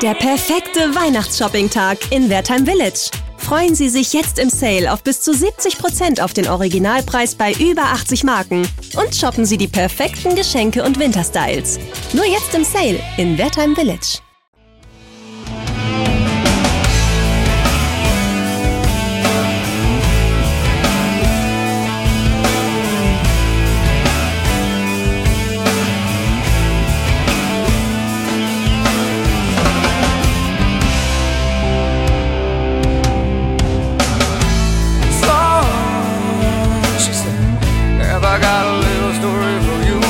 Der perfekte Weihnachtsshopping-Tag in Wertheim Village. Freuen Sie sich jetzt im Sale auf bis zu 70% auf den Originalpreis bei über 80 Marken. Und shoppen Sie die perfekten Geschenke und Winterstyles. Nur jetzt im Sale in Wertheim Village. I got a little story for you.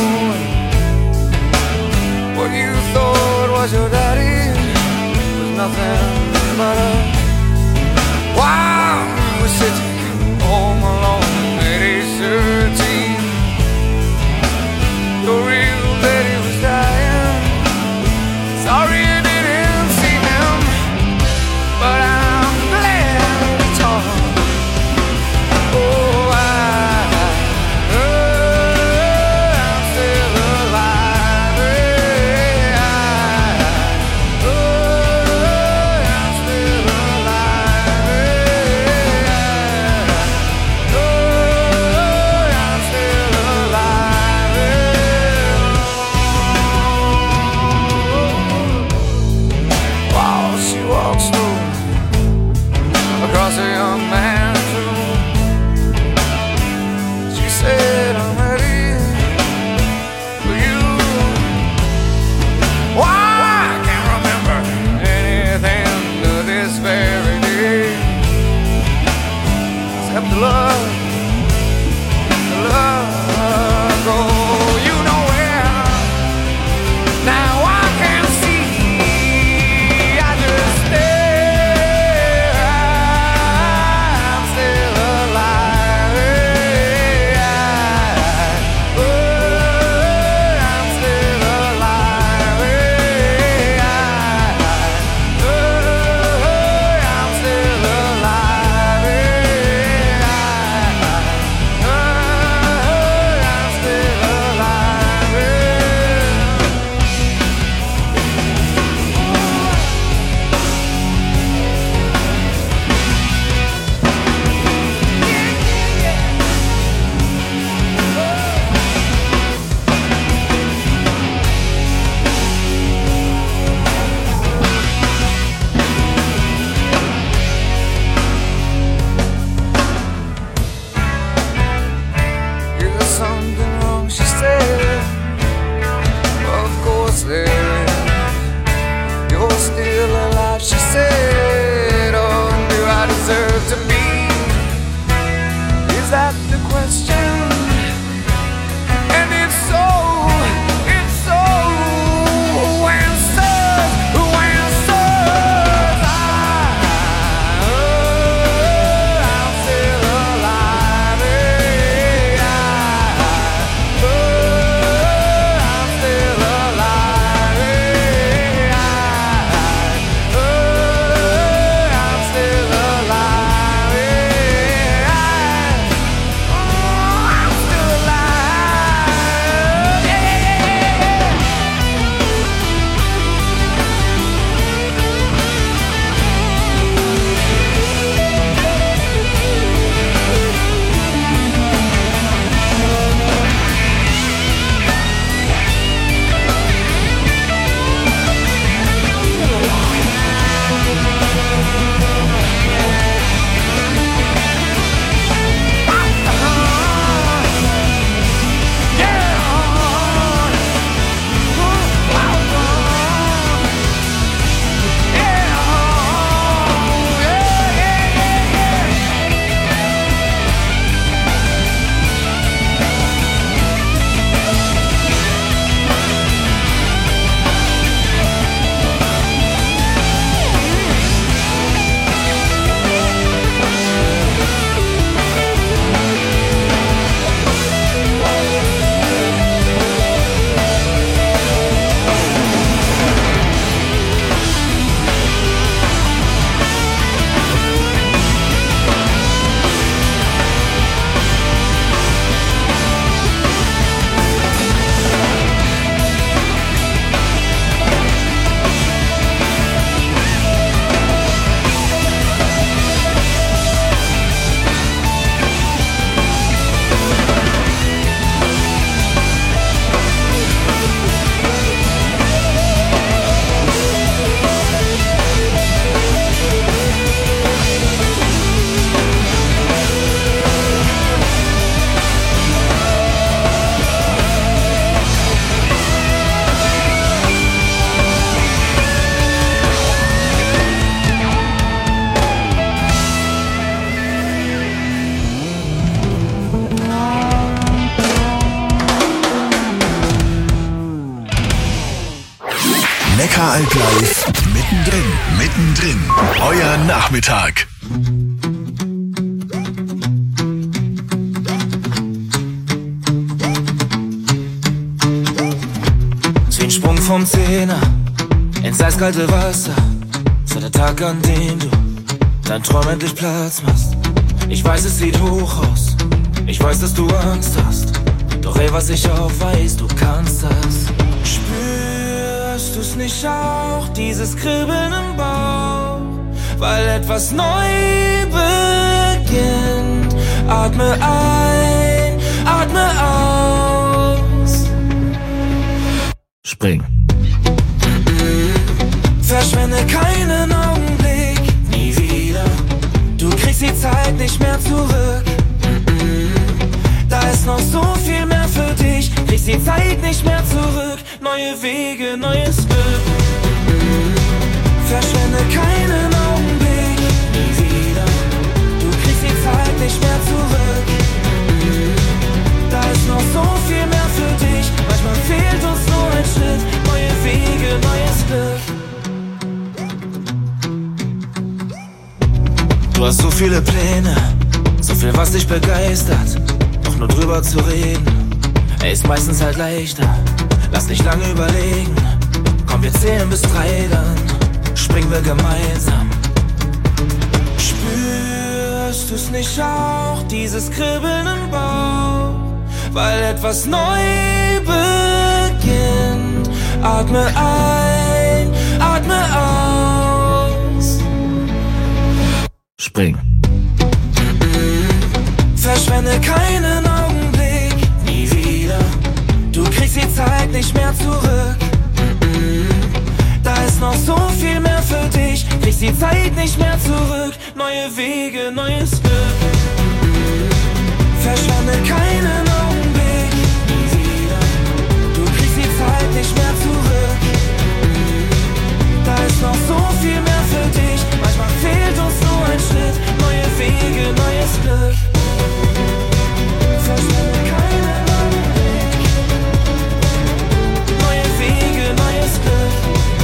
What you thought was your daddy was nothing but a wild city home alone in 1813. Your real daddy was dying. Sorry you didn't see him, but I'm glad it's all. Across a young man's room, she said, I'm ready for you. Why, I can't remember anything to this very day, except the love go, you know where. Now I can see, I just stay. Something wrong, she said. Of course there is. You're still alive, she said. Oh, do I deserve to be? Is that the question? And it's so, I'm still alive. I'm Neckaralb live, mittendrin, euer Nachmittag. Wie ein Sprung vom Zehner ins eiskalte Wasser, so der Tag, an dem du dein Traum endlich Platz machst. Ich weiß, es sieht hoch aus, ich weiß, dass du Angst hast, doch ey, was ich auch weiß, du kannst das. Spürst du's nicht auch, dieses Kribbeln im Bauch, weil etwas neu beginnt? Atme ein, atme aus. Spring. Verschwende keinen Augenblick, nie wieder. Du kriegst die Zeit nicht mehr zurück. Da ist noch so viel mehr für dich. Kriegst die Zeit nicht mehr zurück. Neue Wege, neues Glück. Verschwende keinen Augenblick, nie wieder. Du kriegst die Zeit nicht mehr zurück. Da ist noch so viel mehr für dich. Manchmal fehlt uns nur ein Schritt. Neue Wege, neues Glück. Du hast so viele Pläne, so viel, was dich begeistert. Doch nur drüber zu reden, ist meistens halt leichter. Lass nicht lange überlegen. Komm, wir zählen bis 3, dann springen wir gemeinsam. Spürst du's nicht auch, dieses Kribbeln im Bauch, weil etwas neu beginnt? Atme ein, atme aus. Spring. Verschwende keinen Augenblick, nie wieder. Du kriegst die Zeit nicht mehr zurück. Da ist noch so viel mehr für dich. Kriegst die Zeit nicht mehr zurück. Neue Wege, neues Glück. Verschwende keinen Augenblick, nie wieder. Du kriegst die Zeit nicht mehr zurück. Da ist noch so viel mehr für dich. Manchmal fehlt uns nur ein Schritt. Neue Wege, neues Glück. Verschwende keinen Augenblick. Neue Wege, neues Glück.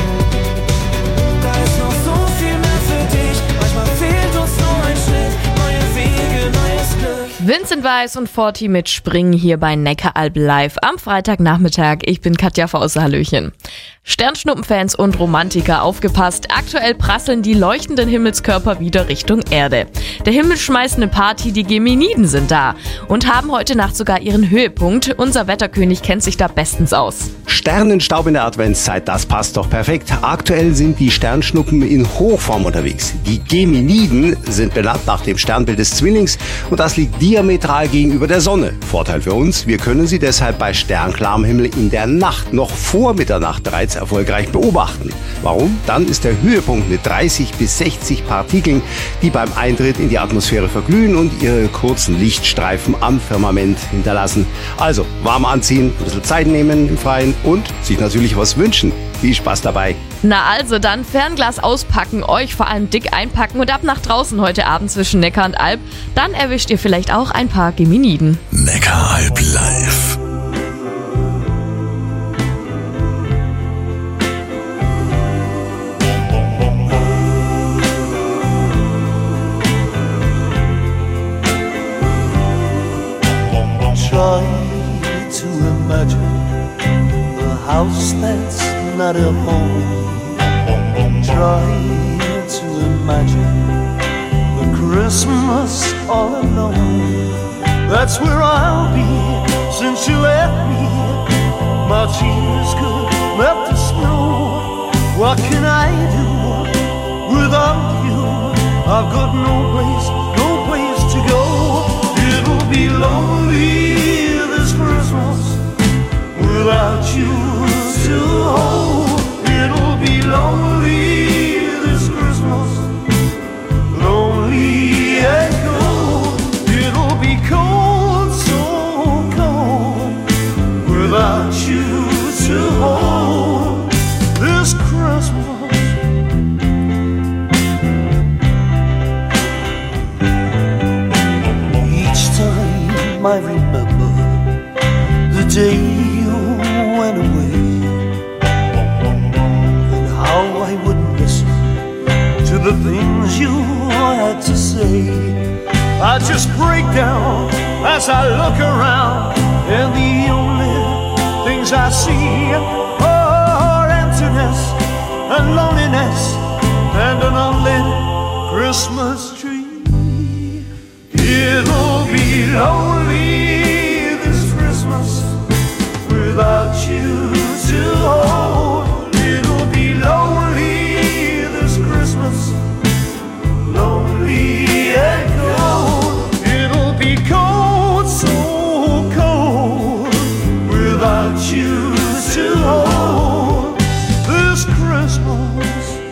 Da ist noch so viel mehr für dich. Manchmal fehlt uns nur ein Schritt. Neue Wege, neues Glück. Vincent Weiss und Forti mit Springen hier bei Neckaralb live am Freitagnachmittag. Ich bin Katja Fauser, hallöchen. Sternschnuppenfans und Romantiker, aufgepasst. Aktuell prasseln die leuchtenden Himmelskörper wieder Richtung Erde. Der Himmel schmeißt eine Party, die Geminiden sind da und haben heute Nacht sogar ihren Höhepunkt. Unser Wetterkönig kennt sich da bestens aus. Sternenstaub in der Adventszeit, das passt doch perfekt. Aktuell sind die Sternschnuppen in Hochform unterwegs. Die Geminiden sind benannt nach dem Sternbild des Zwillings und das liegt diametral gegenüber der Sonne. Vorteil für uns, wir können sie deshalb bei sternklarem Himmel in der Nacht noch vor Mitternacht bereits erfolgreich beobachten. Warum? Dann ist der Höhepunkt mit 30 bis 60 Partikeln, die beim Eintritt in die Atmosphäre verglühen und ihre kurzen Lichtstreifen am Firmament hinterlassen. Also warm anziehen, ein bisschen Zeit nehmen im Freien und sich natürlich was wünschen. Viel Spaß dabei. Na also dann Fernglas auspacken, euch vor allem dick einpacken und ab nach draußen heute Abend zwischen Neckar und Alb. Dann erwischt ihr vielleicht auch ein paar Geminiden. Neckaralb live. Try to imagine a house that's not a home. Try to imagine a Christmas all alone. That's where I'll be since you left me. My tears could melt the snow. What can I do without you? I've got no place to go. It'll be lonely this Christmas without you to hold. It'll be lonely this Christmas, lonely and cold. It'll be cold, so cold, without you to hold this Christmas. Each time I remember the day you went away, and the things you had to say. I just break down as I look around, and the only things I see are emptiness and loneliness and an unlit Christmas tree. It'll be lonely this Christmas without you to hold. It'll be lonely this Christmas, lonely and cold. It'll be cold, so cold, without you to hold this Christmas.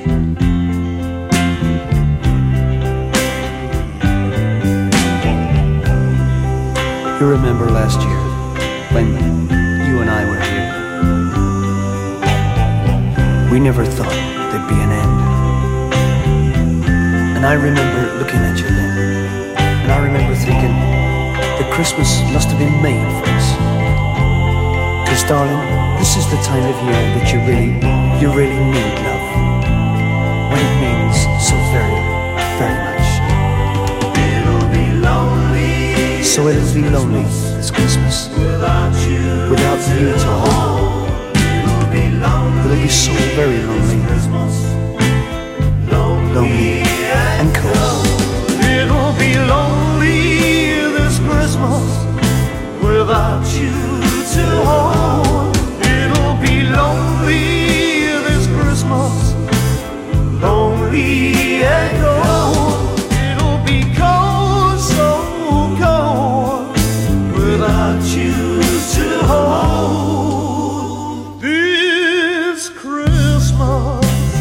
You remember last year when you and I were here? We never thought there'd be an end. And I remember looking at you then, and I remember thinking that Christmas must have been made for us. 'Cause darling, this is the time of year that you really need love, when it means so very, very much. It'll be lonely. So it'll be lonely this Christmas Without you to hold. it'll be lonely. It'll be so very lonely, lonely and cold. It'll be lonely this Christmas without you to hold. It'll be lonely this Christmas, lonely and cold. It'll be cold, so cold, without you to hold this Christmas.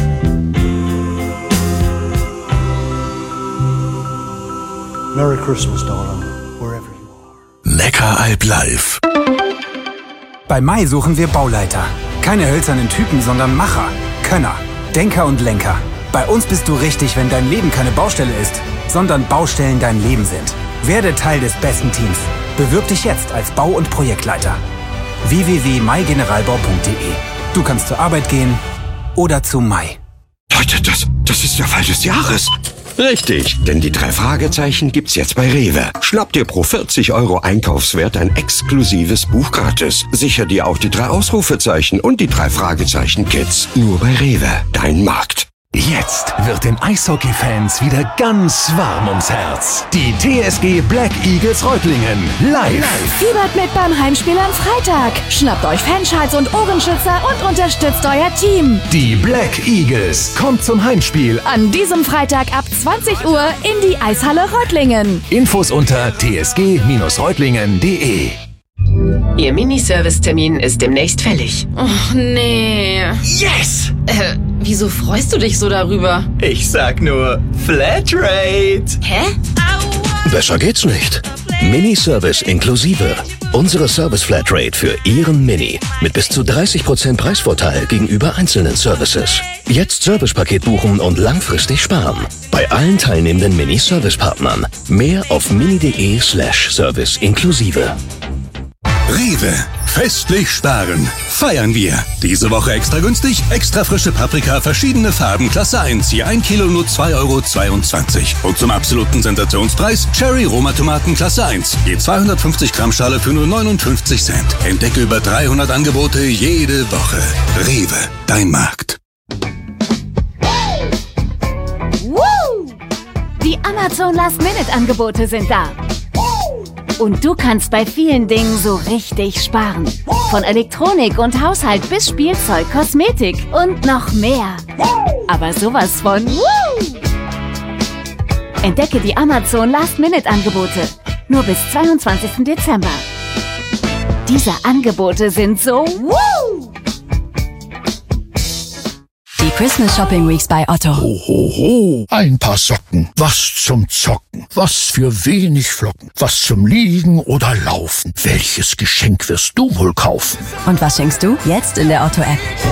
Merry Christmas, darling, wherever you are. Neckaralb live. Bei Mai suchen wir Bauleiter. Keine hölzernen Typen, sondern Macher, Könner, Denker und Lenker. Bei uns bist du richtig, wenn dein Leben keine Baustelle ist, sondern Baustellen dein Leben sind. Werde Teil des besten Teams. Bewirb dich jetzt als Bau- und Projektleiter. www.maigeneralbau.de. Du kannst zur Arbeit gehen oder zu Mai. Leute, das ist der Fall des Jahres. Richtig, denn die 3 Fragezeichen gibt's jetzt bei Rewe. Schnapp dir pro 40 € Einkaufswert ein exklusives Buch gratis. Sicher dir auch die 3 Ausrufezeichen und die 3 Fragezeichen-Kits. Nur bei Rewe, dein Markt. Jetzt wird den Eishockey-Fans wieder ganz warm ums Herz. Die TSG Black Eagles Reutlingen live. Fiebert mit beim Heimspiel am Freitag. Schnappt euch Fanschals und Ohrenschützer und unterstützt euer Team. Die Black Eagles kommt zum Heimspiel. An diesem Freitag ab 20 Uhr in die Eishalle Reutlingen. Infos unter tsg-reutlingen.de. Ihr Miniservice-Termin ist demnächst fällig. Och, nee. Yes! Wieso freust du dich so darüber? Ich sag nur Flatrate. Hä? Besser geht's nicht. Miniservice inklusive. Unsere Service-Flatrate für Ihren Mini. Mit bis zu 30% Preisvorteil gegenüber einzelnen Services. Jetzt Servicepaket buchen und langfristig sparen. Bei allen teilnehmenden Mini-Service-Partnern. Mehr auf mini.de/Service inklusive. Rewe. Festlich sparen. Feiern wir. Diese Woche extra günstig. Extra frische Paprika, verschiedene Farben, Klasse 1. Je 1 Kilo nur 2,22 €. Und zum absoluten Sensationspreis Cherry Roma Tomaten Klasse 1. Je 250 Gramm Schale für nur 59 Cent. Entdecke über 300 Angebote jede Woche. Rewe. Dein Markt. Woo! Die Amazon Last-Minute-Angebote sind da. Und du kannst bei vielen Dingen so richtig sparen. Von Elektronik und Haushalt bis Spielzeug, Kosmetik und noch mehr. Aber sowas von Woo! Entdecke die Amazon Last-Minute-Angebote. Nur bis 22. Dezember. Diese Angebote sind so Woo! Die Christmas Shopping Weeks bei Otto. Ho, ho, ho. Ein paar Socken. Was zum Zocken. Was für wenig Flocken. Was zum Liegen oder Laufen. Welches Geschenk wirst du wohl kaufen? Und was schenkst du? Jetzt in der Otto-App.